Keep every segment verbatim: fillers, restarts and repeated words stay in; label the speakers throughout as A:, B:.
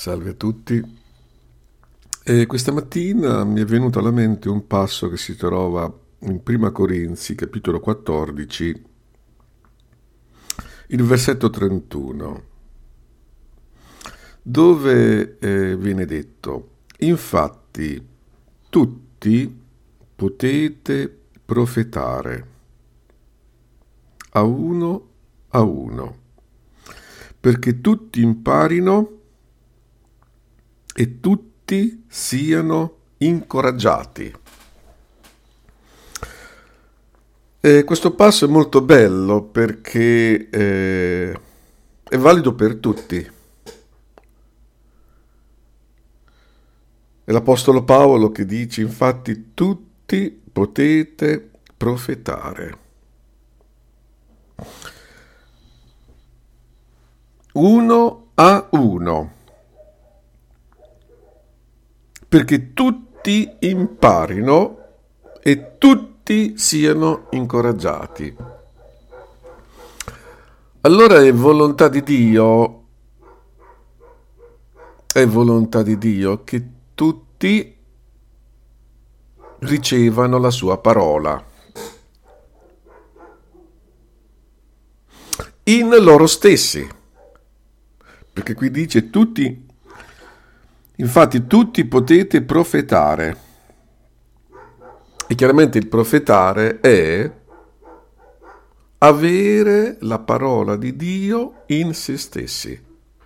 A: Salve a tutti. E questa mattina mi è venuto alla mente un passo che si trova in Prima Corinzi, capitolo quattordici, il versetto trentuno, dove eh, viene detto: infatti tutti potete profetare, a uno a uno, perché tutti imparino e tutti siano incoraggiati. E questo passo è molto bello perché eh, è valido per tutti. È l'Apostolo Paolo che dice: infatti tutti potete profetare. Uno a uno. Perché tutti imparino e tutti siano incoraggiati. Allora è volontà di Dio, è volontà di Dio che tutti ricevano la sua parola in loro stessi, perché qui dice tutti. Infatti tutti potete profetare, e chiaramente il profetare è avere la parola di Dio in se stessi.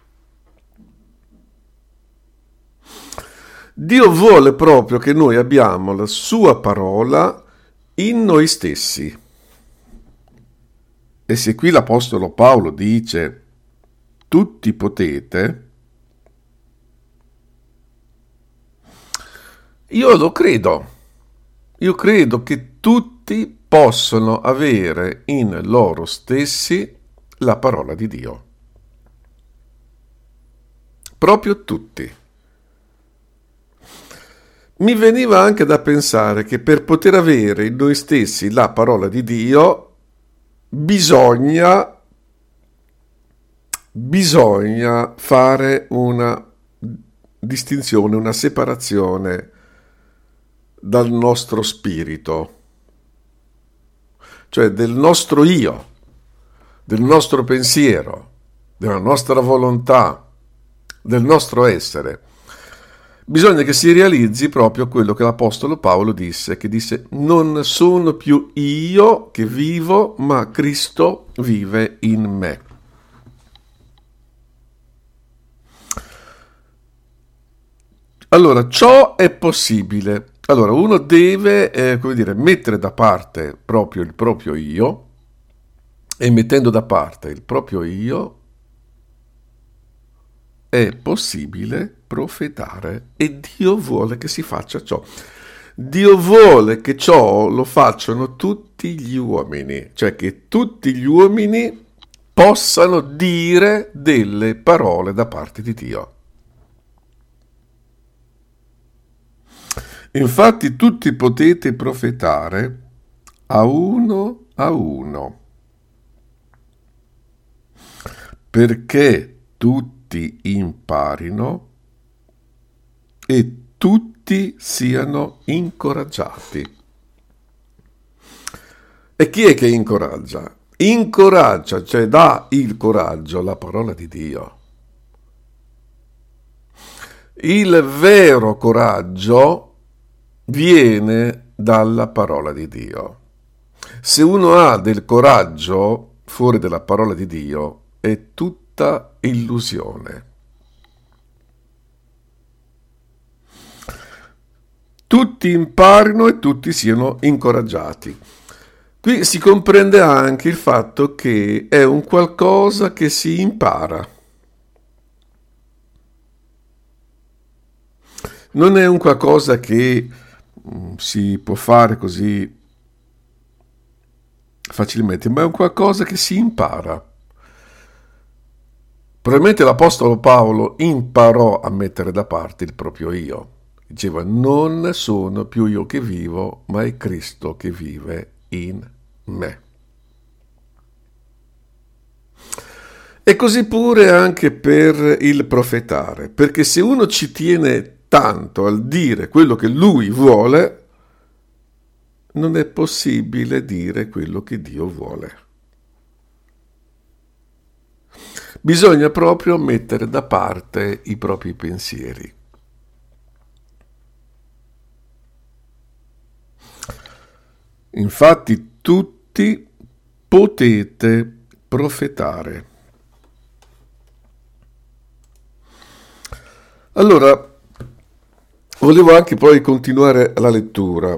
A: Dio vuole proprio che noi abbiamo la sua parola in noi stessi. E se qui l'Apostolo Paolo dice tutti potete, io lo credo, io credo che tutti possono avere in loro stessi la parola di Dio. Proprio tutti. Mi veniva anche da pensare che per poter avere in noi stessi la parola di Dio bisogna, bisogna fare una distinzione, una separazione dal nostro spirito, cioè del nostro io, del nostro pensiero, della nostra volontà, del nostro essere. Bisogna che si realizzi proprio quello che l'Apostolo Paolo disse, che disse: non sono più io che vivo, ma Cristo vive in me. Allora, ciò è possibile. Allora, uno deve, eh, come dire, mettere da parte proprio il proprio io, e mettendo da parte il proprio io è possibile profetare, e Dio vuole che si faccia ciò. Dio vuole che ciò lo facciano tutti gli uomini, cioè che tutti gli uomini possano dire delle parole da parte di Dio. Infatti tutti potete profetare a uno a uno, perché tutti imparino e tutti siano incoraggiati. E chi è che incoraggia? Incoraggia, cioè dà il coraggio, la parola di Dio. Il vero coraggio viene dalla parola di Dio. Se uno ha del coraggio fuori dalla parola di Dio, è tutta illusione. Tutti imparino e tutti siano incoraggiati. Qui si comprende anche il fatto che è un qualcosa che si impara. Non è un qualcosa che si può fare così facilmente, ma è un qualcosa che si impara. Probabilmente l'Apostolo Paolo imparò a mettere da parte il proprio io. Diceva: non sono più io che vivo, ma è Cristo che vive in me. E così pure anche per il profetare, perché se uno ci tiene tanto al dire quello che lui vuole, non è possibile dire quello che Dio vuole. Bisogna proprio mettere da parte i propri pensieri. Infatti tutti potete profetare. Allora, volevo anche poi continuare la lettura.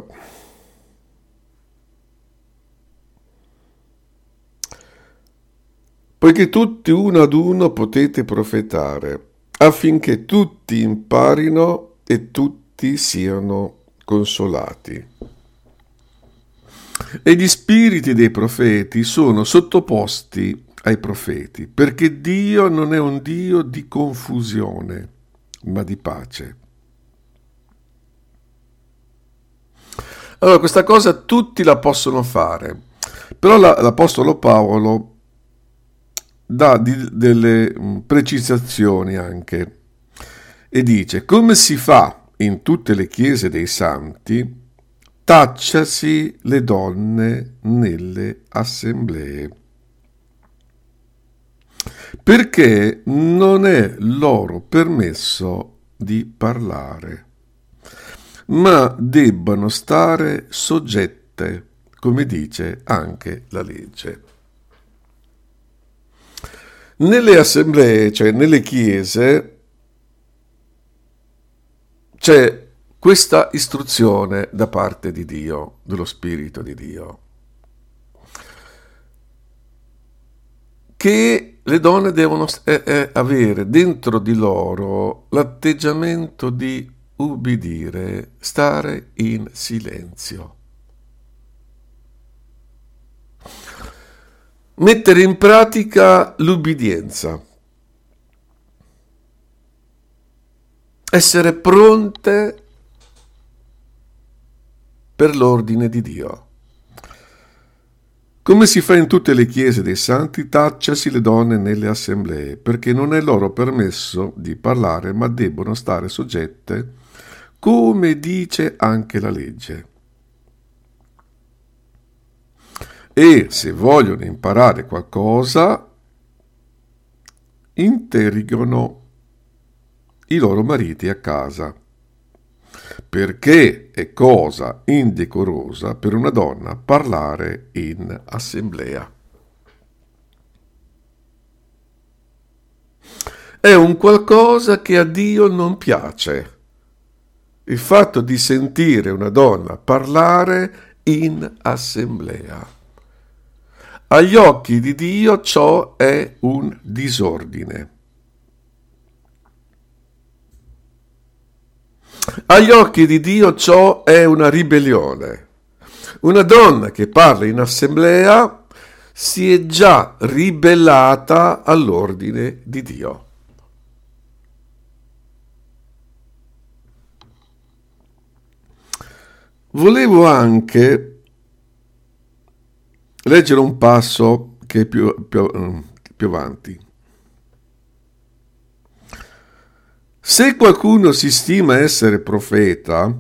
A: Poiché tutti uno ad uno potete profetare, affinché tutti imparino e tutti siano consolati. E gli spiriti dei profeti sono sottoposti ai profeti, perché Dio non è un Dio di confusione, ma di pace. Allora, questa cosa tutti la possono fare, però la, l'Apostolo Paolo dà di, delle precisazioni anche e dice: come si fa in tutte le chiese dei santi, tacciasi le donne nelle assemblee, perché non è loro permesso di parlare, ma debbano stare soggette, come dice anche la legge. Nelle assemblee, cioè nelle chiese, c'è questa istruzione da parte di Dio, dello Spirito di Dio, che le donne devono eh, eh, avere dentro di loro l'atteggiamento di ubbidire, stare in silenzio. Mettere in pratica l'ubbidienza, essere pronte per l'ordine di Dio. Come si fa in tutte le chiese dei santi, tacciasi le donne nelle assemblee, perché non è loro permesso di parlare, ma debbono stare soggette, come dice anche la legge. E se vogliono imparare qualcosa, interrogano i loro mariti a casa, perché è cosa indecorosa per una donna parlare in assemblea. È un qualcosa che a Dio non piace, il fatto di sentire una donna parlare in assemblea. Agli occhi di Dio ciò è un disordine. Agli occhi di Dio ciò è una ribellione. Una donna che parla in assemblea si è già ribellata all'ordine di Dio. Volevo anche leggere un passo che è più, più, più avanti. Se qualcuno si stima essere profeta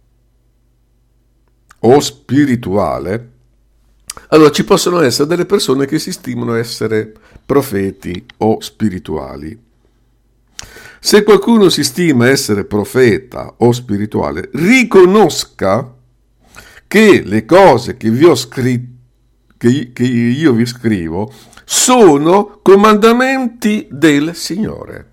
A: o spirituale, allora ci possono essere delle persone che si stimano essere profeti o spirituali. Se qualcuno si stima essere profeta o spirituale, riconosca che le cose che vi ho scritto, che io vi scrivo, sono comandamenti del Signore.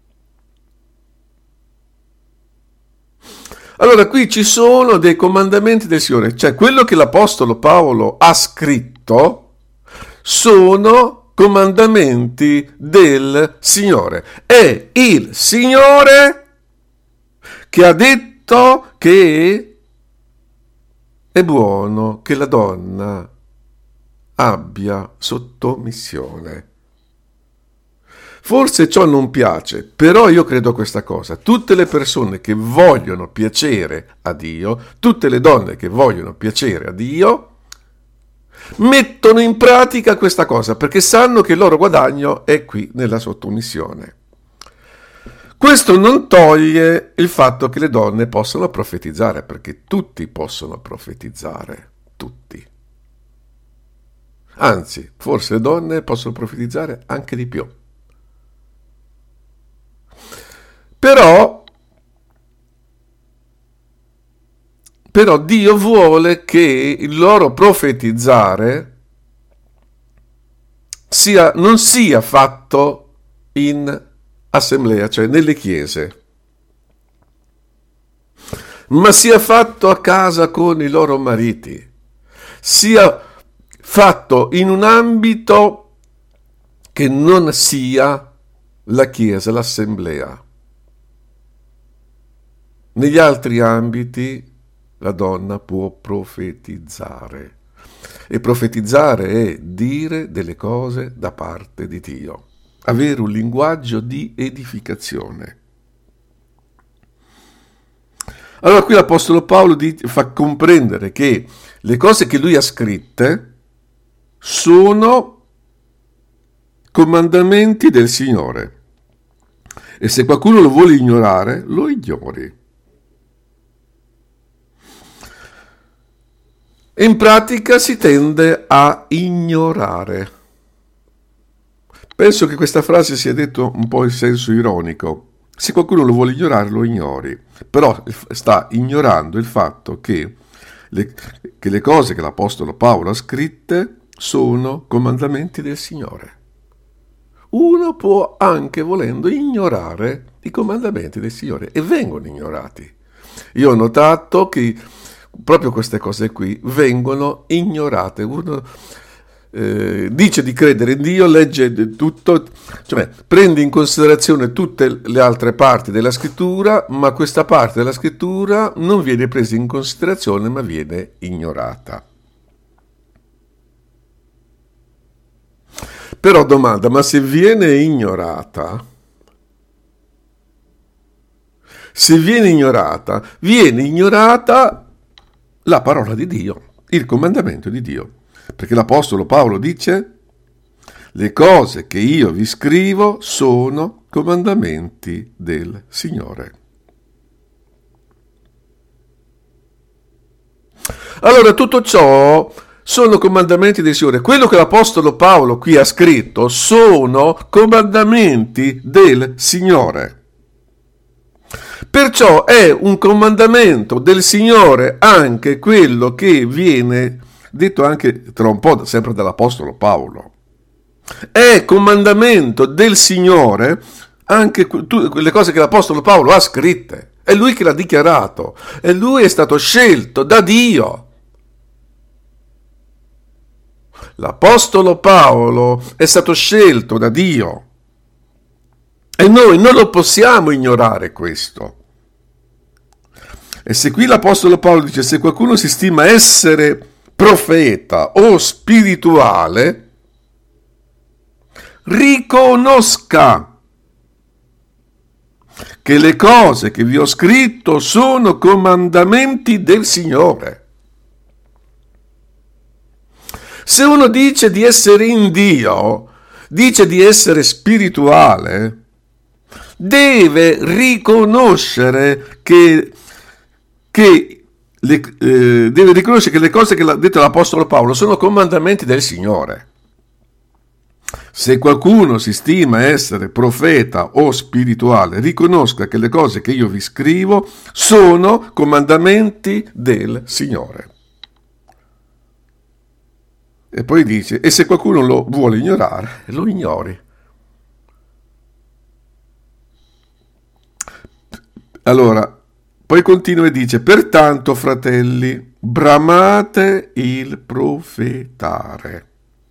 A: Allora, qui ci sono dei comandamenti del Signore, cioè quello che l'Apostolo Paolo ha scritto sono comandamenti del Signore. È il Signore che ha detto che è buono che la donna abbia sottomissione. Forse ciò non piace, però io credo a questa cosa. Tutte le persone che vogliono piacere a Dio, tutte le donne che vogliono piacere a Dio, mettono in pratica questa cosa perché sanno che il loro guadagno è qui nella sottomissione. Questo non toglie il fatto che le donne possono profetizzare, perché tutti possono profetizzare, tutti. Anzi, forse le donne possono profetizzare anche di più. Però, però Dio vuole che il loro profetizzare sia, non sia fatto in assemblea, cioè nelle chiese, ma sia fatto a casa con i loro mariti, sia fatto in un ambito che non sia la chiesa, l'assemblea. Negli altri ambiti la donna può profetizzare, e profetizzare è dire delle cose da parte di Dio, avere un linguaggio di edificazione. Allora qui l'Apostolo Paolo fa comprendere che le cose che lui ha scritte sono comandamenti del Signore, e se qualcuno lo vuole ignorare, lo ignori. In pratica si tende a ignorare. Penso che questa frase sia detta un po' in senso ironico. Se qualcuno lo vuole ignorare, lo ignori. Però sta ignorando il fatto che le, che le cose che l'Apostolo Paolo ha scritte sono comandamenti del Signore. Uno può anche, volendo, ignorare i comandamenti del Signore, e vengono ignorati. Io ho notato che proprio queste cose qui vengono ignorate. Uno eh, dice di credere in Dio, legge tutto, cioè prende in considerazione tutte le altre parti della scrittura, ma questa parte della scrittura non viene presa in considerazione, ma viene ignorata. Però domanda, ma se viene ignorata, se viene ignorata, viene ignorata la parola di Dio, il comandamento di Dio, perché l'Apostolo Paolo dice: le cose che io vi scrivo sono comandamenti del Signore. Allora tutto ciò sono comandamenti del Signore. Quello che l'Apostolo Paolo qui ha scritto sono comandamenti del Signore. Perciò è un comandamento del Signore anche quello che viene detto anche tra un po' sempre dall'Apostolo Paolo. È comandamento del Signore anche quelle cose che l'Apostolo Paolo ha scritte. È lui che l'ha dichiarato. E lui è stato scelto da Dio. L'Apostolo Paolo è stato scelto da Dio. E noi non lo possiamo ignorare questo. E se qui l'Apostolo Paolo dice: se qualcuno si stima essere profeta o spirituale, riconosca che le cose che vi ho scritto sono comandamenti del Signore. Se uno dice di essere in Dio, dice di essere spirituale, deve riconoscere che, che le, eh, deve riconoscere che le cose che ha detto l'Apostolo Paolo sono comandamenti del Signore. Se qualcuno si stima essere profeta o spirituale, riconosca che le cose che io vi scrivo sono comandamenti del Signore. E poi dice: e se qualcuno lo vuole ignorare, lo ignori. Allora, poi continua e dice: pertanto, fratelli, bramate il profetare.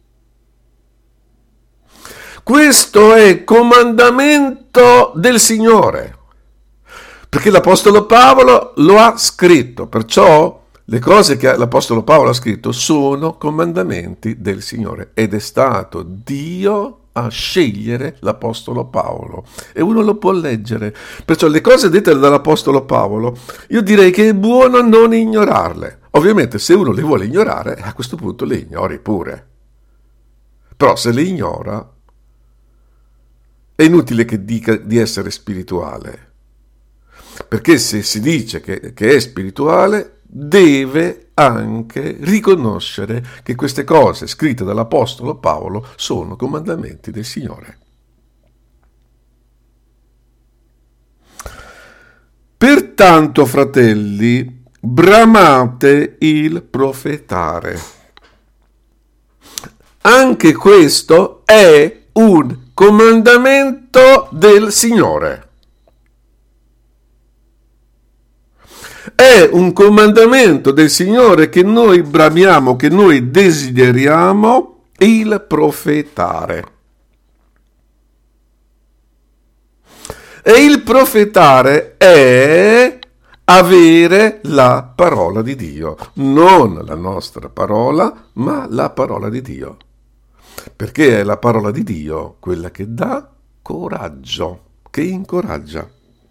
A: Questo è comandamento del Signore, perché l'Apostolo Paolo lo ha scritto, perciò le cose che l'Apostolo Paolo ha scritto sono comandamenti del Signore, ed è stato Dio a scegliere l'Apostolo Paolo, e uno lo può leggere. Perciò le cose dette dall'Apostolo Paolo, io direi che è buono non ignorarle, Ovviamente se uno le vuole ignorare, a questo punto le ignori pure. Però se le ignora, è inutile che dica di essere spirituale, perché se si dice che, che è spirituale, deve anche riconoscere che queste cose scritte dall'Apostolo Paolo sono comandamenti del Signore. Pertanto, fratelli, bramate il profetare. Anche questo è un comandamento del Signore. È un comandamento del Signore che noi bramiamo, che noi desideriamo, il profetare. E il profetare è avere la parola di Dio, non la nostra parola, ma la parola di Dio. Perché è la parola di Dio quella che dà coraggio, che incoraggia.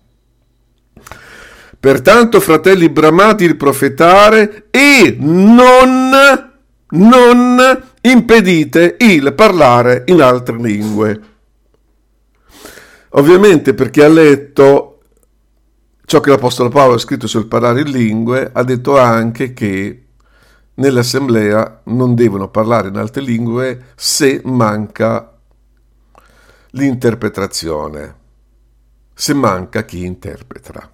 A: Pertanto, fratelli, bramate il profetare e non, non impedite il parlare in altre lingue. Ovviamente, perché ha letto ciò che l'Apostolo Paolo ha scritto sul parlare in lingue, ha detto anche che nell'assemblea non devono parlare in altre lingue se manca l'interpretazione, se manca chi interpreta.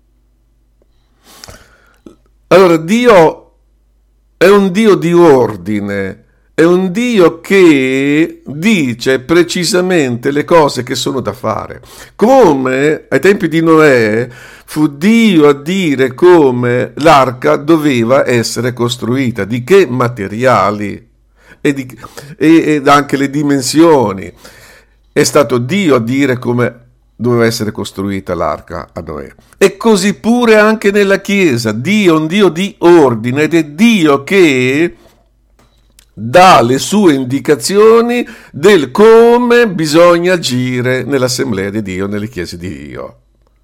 A: Allora, Dio è un Dio di ordine, è un Dio che dice precisamente le cose che sono da fare. Come ai tempi di Noè fu Dio a dire come l'arca doveva essere costruita, di che materiali e, di, e, ed anche le dimensioni. È stato Dio a dire come doveva essere costruita l'arca a Noè. E così pure anche nella Chiesa. Dio è un Dio di ordine ed è Dio che dà le sue indicazioni del come bisogna agire nell'assemblea di Dio, nelle chiese di Dio.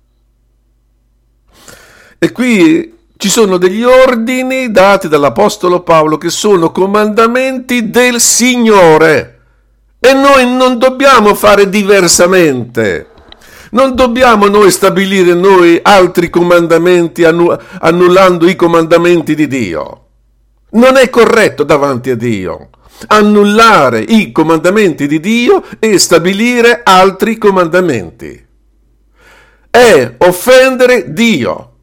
A: E qui ci sono degli ordini dati dall'Apostolo Paolo che sono comandamenti del Signore e noi non dobbiamo fare diversamente. Non dobbiamo noi stabilire noi altri comandamenti annullando i comandamenti di Dio. Non è corretto davanti a Dio annullare i comandamenti di Dio e stabilire altri comandamenti. È offendere Dio.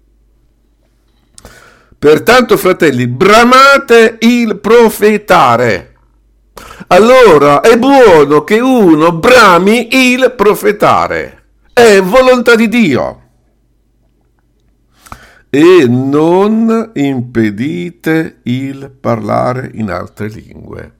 A: Pertanto, fratelli, bramate il profetare. Allora è buono che uno brami il profetare. È volontà di Dio. E non impedite il parlare in altre lingue.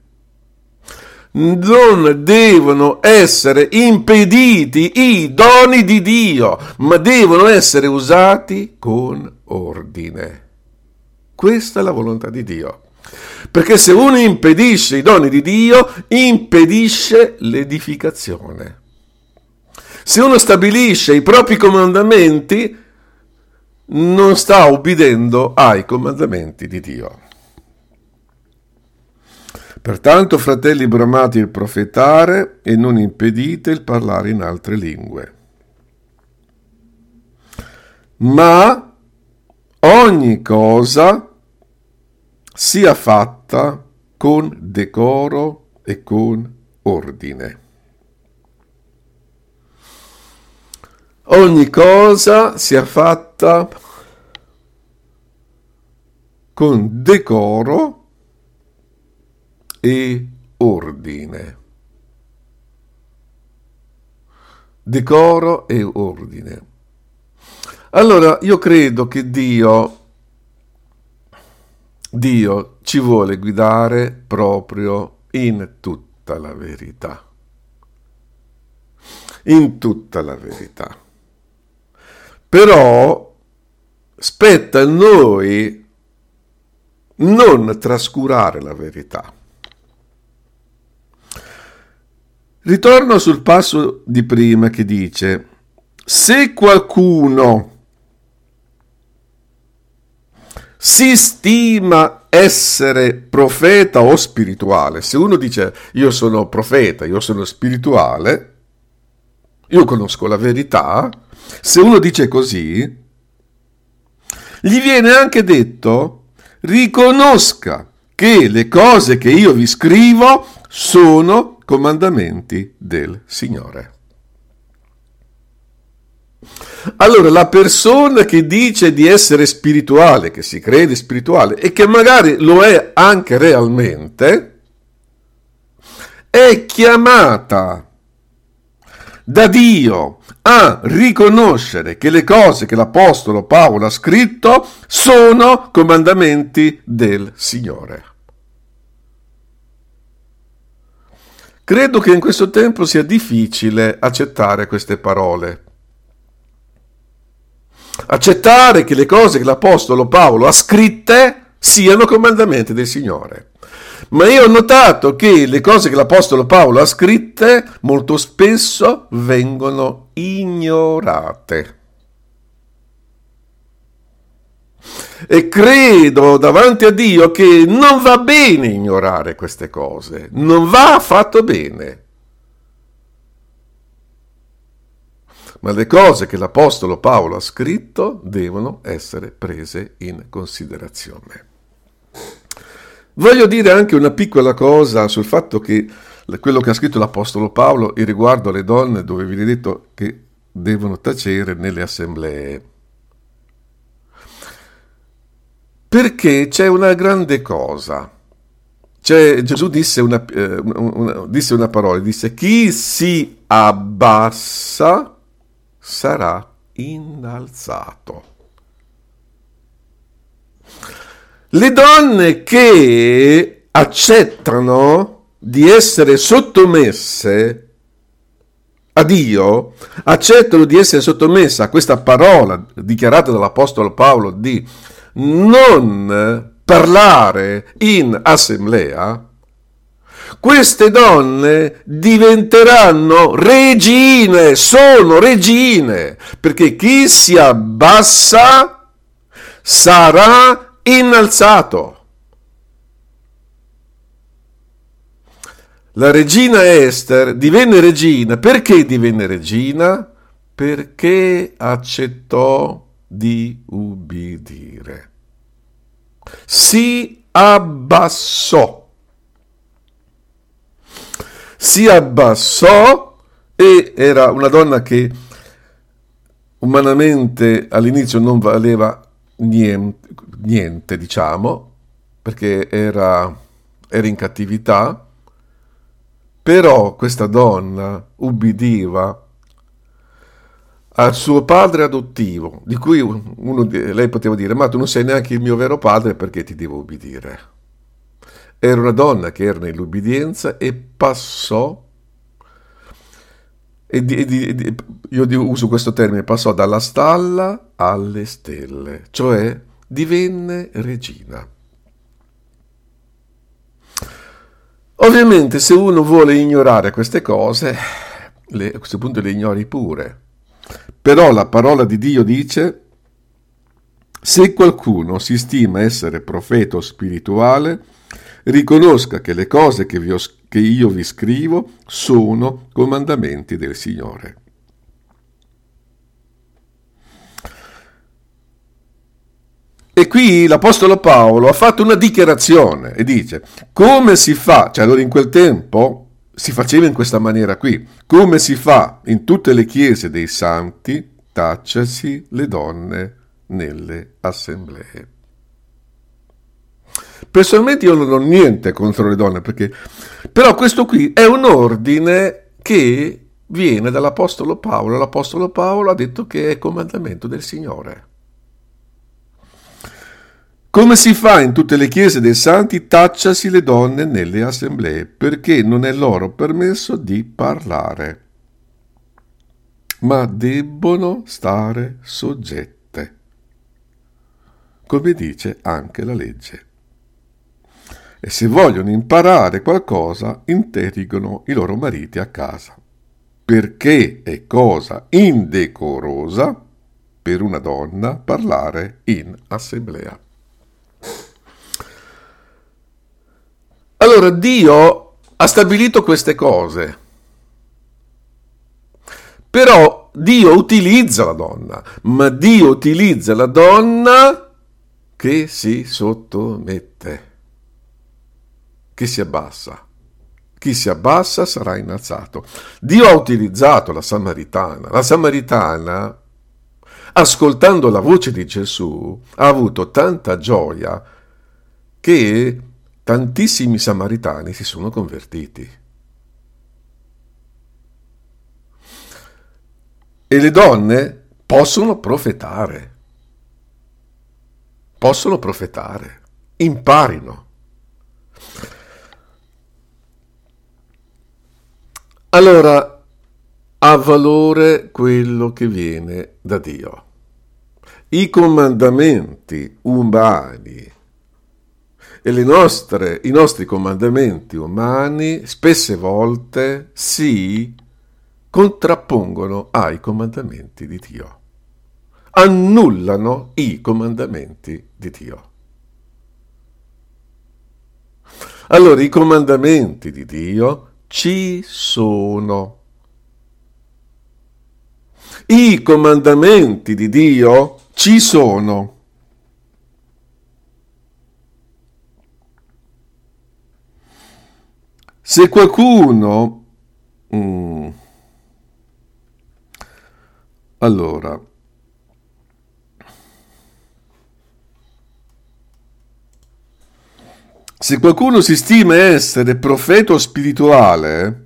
A: Non devono essere impediti i doni di Dio, ma devono essere usati con ordine. Questa è la volontà di Dio. Perché se uno impedisce i doni di Dio, impedisce l'edificazione. Se uno stabilisce i propri comandamenti, non sta ubbidendo ai comandamenti di Dio. Pertanto, fratelli, bramate il profetare e non impedite il parlare in altre lingue. Ma ogni cosa sia fatta con decoro e con ordine. Ogni cosa sia fatta con decoro e ordine. Decoro e ordine. Allora, io credo che Dio, Dio ci vuole guidare proprio in tutta la verità. In tutta la verità. Però spetta a noi non trascurare la verità. Ritorno sul passo di prima che dice: se qualcuno si stima essere profeta o spirituale, se uno dice io sono profeta, io sono spirituale, io conosco la verità, se uno dice così, gli viene anche detto: riconosca che le cose che io vi scrivo sono comandamenti del Signore. Allora, la persona che dice di essere spirituale, che si crede spirituale e che magari lo è anche realmente, è chiamata da Dio a riconoscere che le cose che l'Apostolo Paolo ha scritto sono comandamenti del Signore. Credo che in questo tempo sia difficile accettare queste parole. Accettare che le cose che l'Apostolo Paolo ha scritte siano comandamenti del Signore. Ma io ho notato che le cose che l'Apostolo Paolo ha scritte molto spesso vengono ignorate. E credo davanti a Dio che non va bene ignorare queste cose, non va affatto bene. Ma le cose che l'Apostolo Paolo ha scritto devono essere prese in considerazione. Voglio dire anche una piccola cosa sul fatto che quello che ha scritto l'Apostolo Paolo in riguardo alle donne, dove viene detto che devono tacere nelle assemblee. Perché c'è una grande cosa. C'è, Gesù disse una, eh, una, disse una parola, disse: chi si abbassa sarà innalzato. Le donne che accettano di essere sottomesse a Dio, accettano di essere sottomesse a questa parola dichiarata dall'Apostolo Paolo di non parlare in assemblea, queste donne diventeranno regine, sono regine, perché chi si abbassa sarà innalzato. La regina Ester divenne regina. Perché divenne regina? Perché accettò di ubbidire. Si abbassò. Si abbassò e era una donna che umanamente all'inizio non valeva niente, niente diciamo, perché era, era in cattività, però questa donna ubbidiva al suo padre adottivo, di cui uno, lei poteva dire: ma tu non sei neanche il mio vero padre, perché ti devo ubbidire? Era una donna che era nell'ubbidienza e passò, e di, di, di, io uso questo termine, passò dalla stalla alle stelle, cioè divenne regina. Ovviamente se uno vuole ignorare queste cose, le, a questo punto le ignori pure. Però la parola di Dio dice: se qualcuno si stima essere profeta o spirituale, riconosca che le cose che, vi ho, che io vi scrivo sono comandamenti del Signore. E qui l'Apostolo Paolo ha fatto una dichiarazione e dice: come si fa, cioè allora in quel tempo si faceva in questa maniera qui, come si fa in tutte le chiese dei santi, tacciasi le donne nelle assemblee. Personalmente io non ho niente contro le donne, perché però questo qui è un ordine che viene dall'Apostolo Paolo. L'Apostolo Paolo ha detto che è comandamento del Signore. Come si fa in tutte le chiese dei santi, tacciasi le donne nelle assemblee, perché non è loro permesso di parlare, ma debbono stare soggette, come dice anche la legge. E se vogliono imparare qualcosa, interrogano i loro mariti a casa, perché è cosa indecorosa per una donna parlare in assemblea. Allora Dio ha stabilito queste cose, però Dio utilizza la donna, ma Dio utilizza la donna che si sottomette, che si abbassa. Chi si abbassa sarà innalzato. Dio ha utilizzato la Samaritana. La Samaritana, ascoltando la voce di Gesù, ha avuto tanta gioia che tantissimi samaritani si sono convertiti. E le donne possono profetare. Possono profetare. Imparino. Allora, ha valore quello che viene da Dio. I comandamenti umani e le nostre, i nostri comandamenti umani spesse volte si contrappongono ai comandamenti di Dio, annullano i comandamenti di Dio. Allora, i comandamenti di Dio ci sono. I comandamenti di Dio ci sono. Se qualcuno mm, allora se qualcuno si stima essere profeta o spirituale,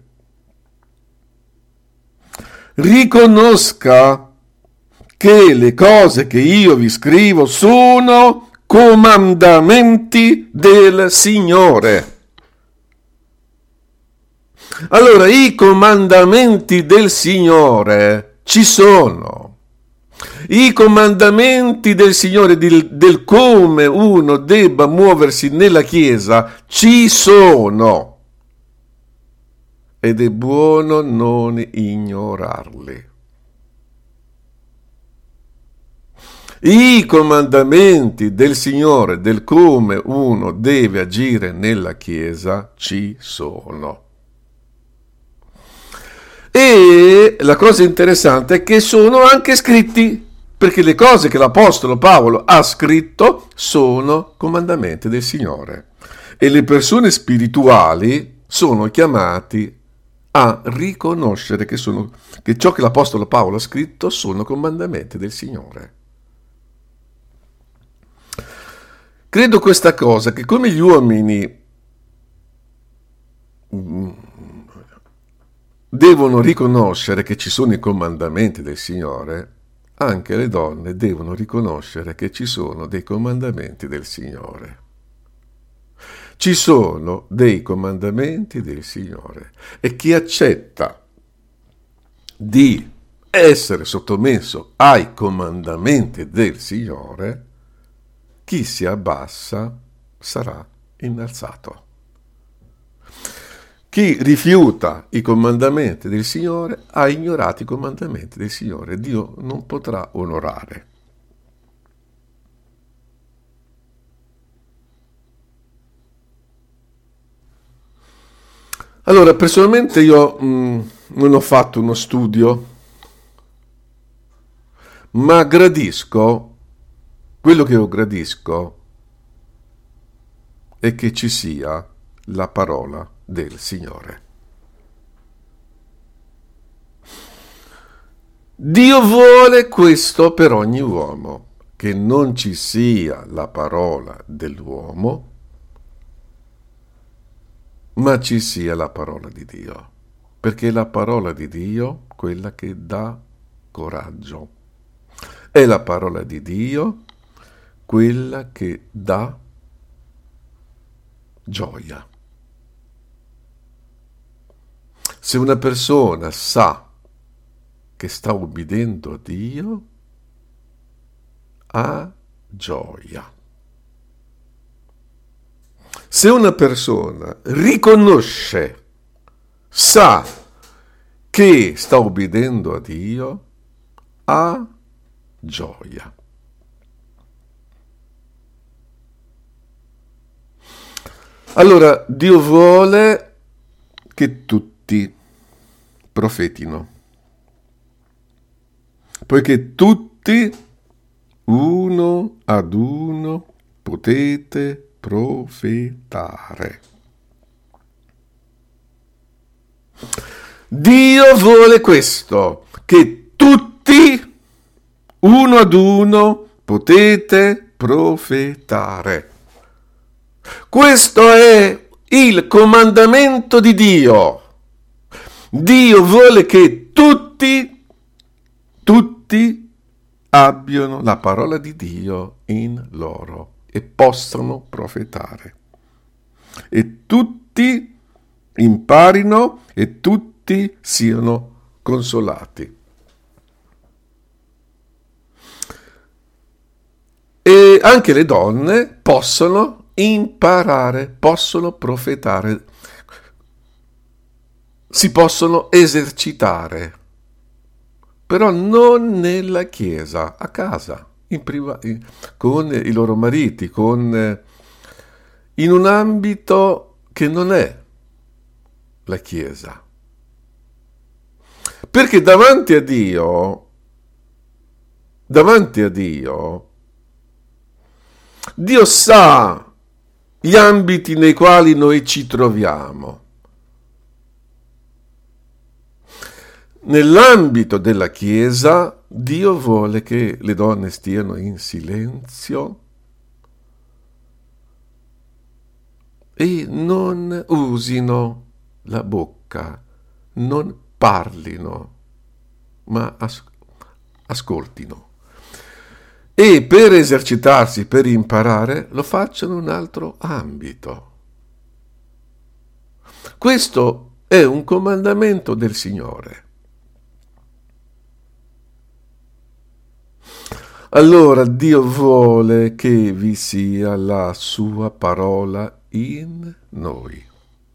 A: riconosca che le cose che io vi scrivo sono comandamenti del Signore. Allora, i comandamenti del Signore ci sono. I comandamenti del Signore del, del come uno debba muoversi nella Chiesa ci sono. Ed è buono non ignorarli. I comandamenti del Signore del come uno deve agire nella Chiesa ci sono. E la cosa interessante è che sono anche scritti, perché le cose che l'Apostolo Paolo ha scritto sono comandamenti del Signore. E le persone spirituali sono chiamati a riconoscere che, sono, che ciò che l'Apostolo Paolo ha scritto sono comandamenti del Signore. Credo questa cosa, che come gli uomini devono riconoscere che ci sono i comandamenti del Signore, anche le donne devono riconoscere che ci sono dei comandamenti del Signore. Ci sono dei comandamenti del Signore e chi accetta di essere sottomesso ai comandamenti del Signore, chi si abbassa sarà innalzato. Chi rifiuta i comandamenti del Signore ha ignorato i comandamenti del Signore. Dio non potrà onorare. Allora, personalmente io mh, non ho fatto uno studio, ma gradisco, quello che io gradisco è che ci sia la parola del Signore. Dio vuole questo per ogni uomo, che non ci sia la parola dell'uomo, ma ci sia la parola di Dio, perché la parola di Dio è quella che dà coraggio, è la parola di Dio quella che dà gioia. Se una persona sa che sta obbedendo a Dio, ha gioia. Se una persona riconosce, sa che sta obbedendo a Dio, ha gioia. Allora, Dio vuole che tutti profetino, poiché tutti, uno ad uno, potete profetare. Dio vuole questo, che tutti, uno ad uno, potete profetare. Questo è il comandamento di Dio. Dio vuole che tutti, tutti abbiano la parola di Dio in loro e possano profetare. E tutti imparino e tutti siano consolati. E anche le donne possono imparare, possono profetare, si possono esercitare, però non nella chiesa, a casa, in priva- con i loro mariti, con, in un ambito che non è la chiesa. Perché davanti a Dio, davanti a Dio, Dio sa gli ambiti nei quali noi ci troviamo. Nell'ambito della Chiesa, Dio vuole che le donne stiano in silenzio e non usino la bocca, non parlino, ma as- ascoltino. E per esercitarsi, per imparare, lo facciano in un altro ambito. Questo è un comandamento del Signore. Allora Dio vuole che vi sia la sua parola in noi.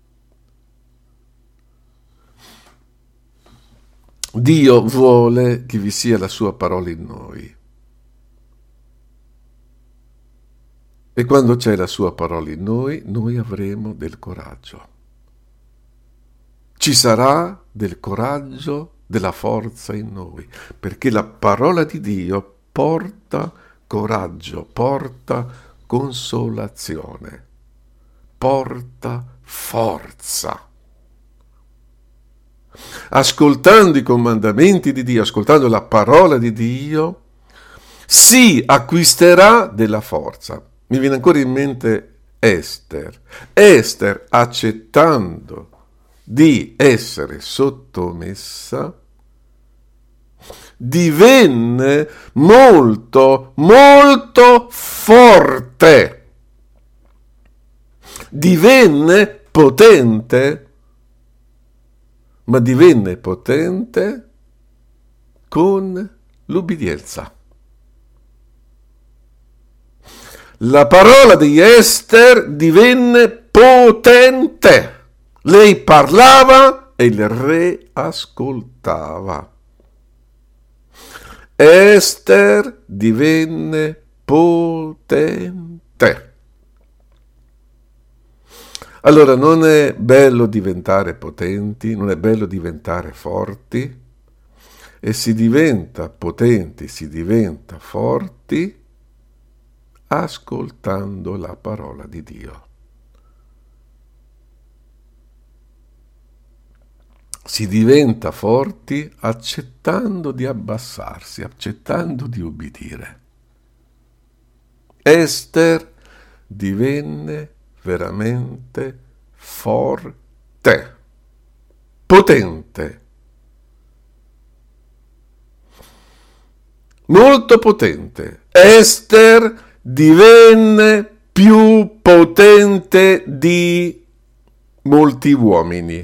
A: Dio vuole che vi sia la sua parola in noi. E quando c'è la sua parola in noi, noi avremo del coraggio. Ci sarà del coraggio, della forza in noi, perché la parola di Dio porta coraggio, porta consolazione, porta forza. Ascoltando i comandamenti di Dio, ascoltando la parola di Dio, si acquisterà della forza. Mi viene ancora in mente Ester. Ester, accettando di essere sottomessa, divenne molto, molto forte. Divenne potente, ma divenne potente con l'ubbidienza. La parola di Ester divenne potente. Lei parlava e il re ascoltava. Ester divenne potente. Allora non è bello diventare potenti, non è bello diventare forti, e si diventa potenti, si diventa forti ascoltando la parola di Dio. Si diventa forti accettando di abbassarsi, accettando di ubbidire. Ester divenne veramente forte, potente, molto potente. Ester divenne più potente di molti uomini.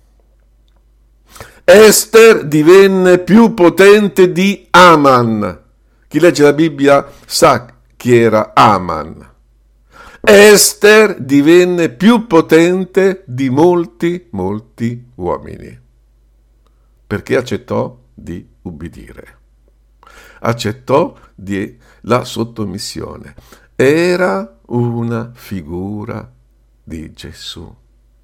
A: Ester divenne più potente di Aman. Chi legge la Bibbia sa chi era Aman. Ester divenne più potente di molti, molti uomini, perché accettò di ubbidire. Accettò di la sottomissione. Era una figura di Gesù.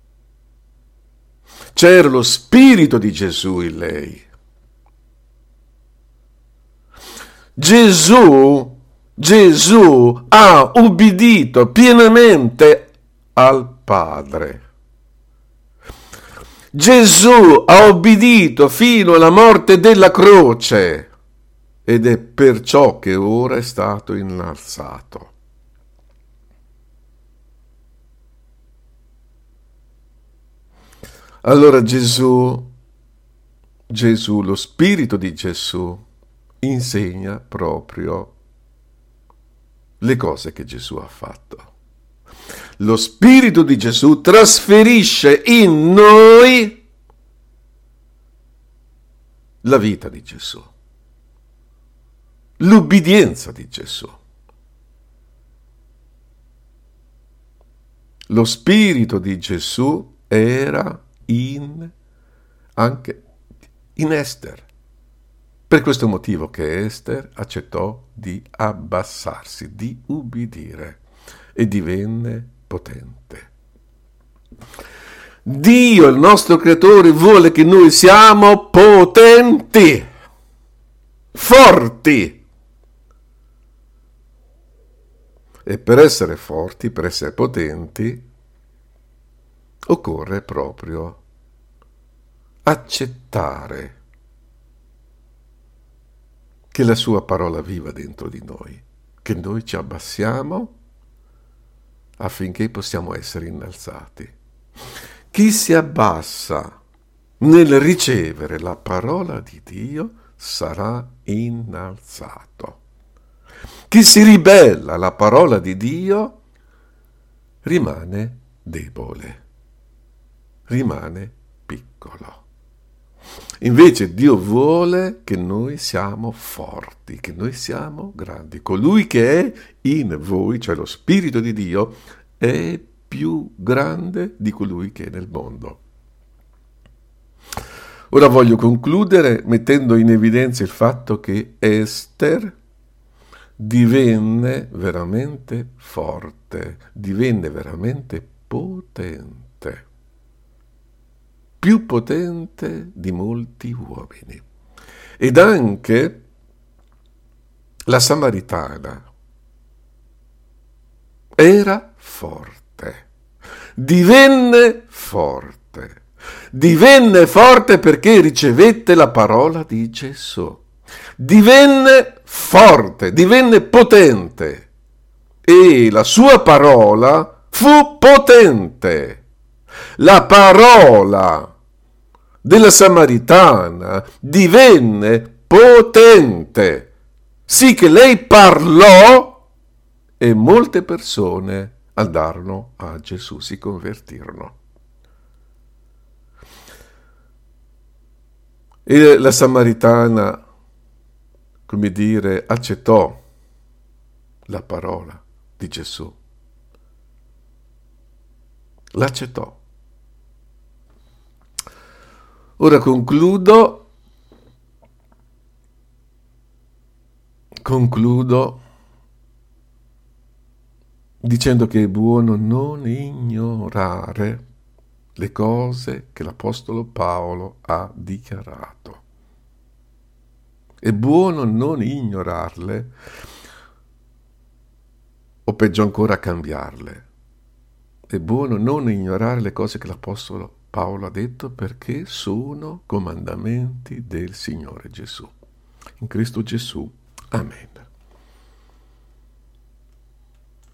A: C'era lo Spirito di Gesù in lei. Gesù, Gesù ha ubbidito pienamente al Padre. Gesù ha obbedito fino alla morte della croce ed è perciò che ora è stato innalzato. Allora Gesù, Gesù, lo Spirito di Gesù, insegna proprio le cose che Gesù ha fatto. Lo Spirito di Gesù trasferisce in noi la vita di Gesù, l'ubbidienza di Gesù. Lo Spirito di Gesù era in, anche in Ester. Per questo motivo che Ester accettò di abbassarsi, di ubbidire e divenne potente. Dio, il nostro creatore, vuole che noi siamo potenti, forti. E per essere forti, per essere potenti, occorre proprio accettare che la sua parola viva dentro di noi, che noi ci abbassiamo affinché possiamo essere innalzati. Chi si abbassa nel ricevere la parola di Dio sarà innalzato. Chi si ribella alla parola di Dio rimane debole, rimane piccolo. Invece Dio vuole che noi siamo forti, che noi siamo grandi. Colui che è in voi, cioè lo Spirito di Dio, è più grande di colui che è nel mondo. Ora voglio concludere mettendo in evidenza il fatto che Ester divenne veramente forte, divenne veramente potente. Più potente di molti uomini. Ed anche la Samaritana era forte, divenne forte, divenne forte perché ricevette la parola di Gesù, divenne forte, divenne potente e la sua parola fu potente. La parola della Samaritana divenne potente, sì che lei parlò e molte persone andarono a Gesù, si convertirono. E la Samaritana, come dire, accettò la parola di Gesù. L'accettò. Ora concludo, concludo dicendo che è buono non ignorare le cose che l'Apostolo Paolo ha dichiarato. È buono non ignorarle, o peggio ancora cambiarle. È buono non ignorare le cose che l'Apostolo Paolo ha detto perché sono comandamenti del Signore Gesù. In Cristo Gesù. Amen.